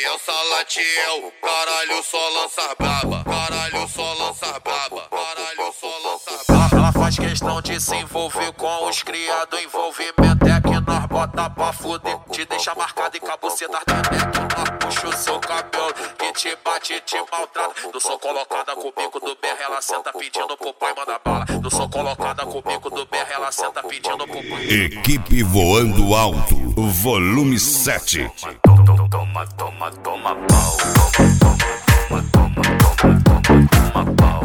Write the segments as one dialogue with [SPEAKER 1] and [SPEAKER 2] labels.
[SPEAKER 1] é o Salatiel, caralho, só lança braba. Caralho, só lança braba. Caralho, só lança braba.
[SPEAKER 2] Ela faz questão de se envolver com os criados. Envolvimento é que nós bota pra fuder. Te deixa marcado e cabuceta caneca. Nós puxa o seu cabelo que te bate e te maltrata. Eu sou colocada com o bico do BR, ela senta pedindo pro pai mandar bala. Eu sou colocada com o bico do BR, ela senta pedindo pro pai.
[SPEAKER 3] Equipe Voando Alto, volume 7.
[SPEAKER 2] Toma, toma, toma pau. Toma, toma, toma, toma pau.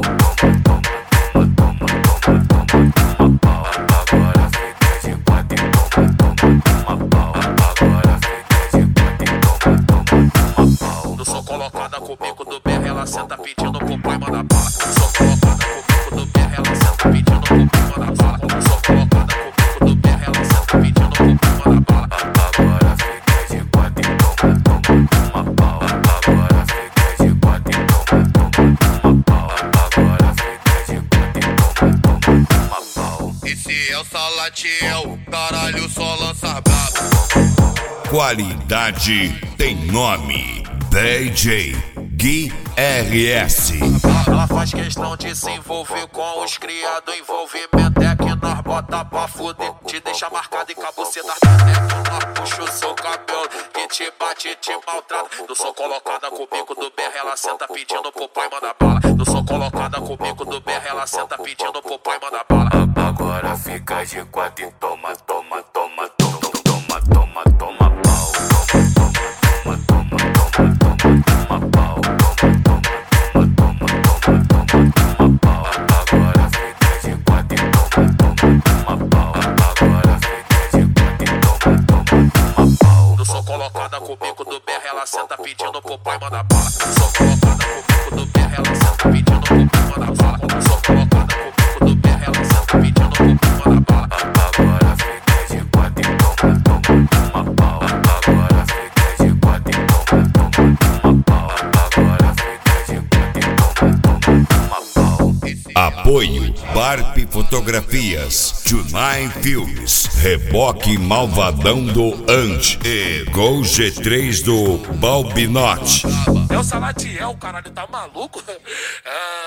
[SPEAKER 2] Agora fica de quatro e toma pau. Agora fica de quatro e toma pau. Eu sou colocada com o bico do BR, ela senta pedindo pro pai mandar bala. Eu sou colocada com o bico do BR, ela senta pedindo pro pai mandar bala. Eu sou colocada com o bico do BR, ela senta pedindo pro pai mandar bala. Agora fica de quatro e toma pau. Agora fica de quatro e toma pau. Agora fica de quatro e toma pau.
[SPEAKER 1] Esse é o Salatiel, caralho, só lança braba.
[SPEAKER 3] Qualidade tem nome. DJ Gui RS.
[SPEAKER 2] Ela faz questão de se envolver com os criados. Envolvimento é que nós bota pra fuder. Te deixa marcado e cabuceta caneca. Nós puxa o seu cabelo que te bate e te maltrata. Eu sou colocada com o bico do BR, ela senta pedindo pro pai mandar bala. Eu sou colocada com o bico do BR, ela senta pedindo pro pai mandar bala. Agora fica de quatro e toma, toma, toma, toma, toma, toma, toma pau. Toma, toma, toma, toma, toma pau. Toma, toma, toma, toma, toma pau. Agora fica de quatro e toma pau. Agora fica de quatro e toma pau. Eu sou colocada com o bico do BR, ela senta pedindo pro pai mandar bala. Eu sou colocada com o bico do BR, ela senta pedindo pro pai mandar bala. Eu sou colocada com o bico do BR, ela senta pedindo pro pai mandar bala. Agora fica de quatro e toma pau. Agora fica de quatro e toma pau. Agora fica de quatro e toma pau.
[SPEAKER 3] Apoio Barp Fotografias, Tunai Filmes, Reboque Malvadão do Ant e Gol G3 do Balbinote.
[SPEAKER 2] É o Salatiel, caralho, tá maluco?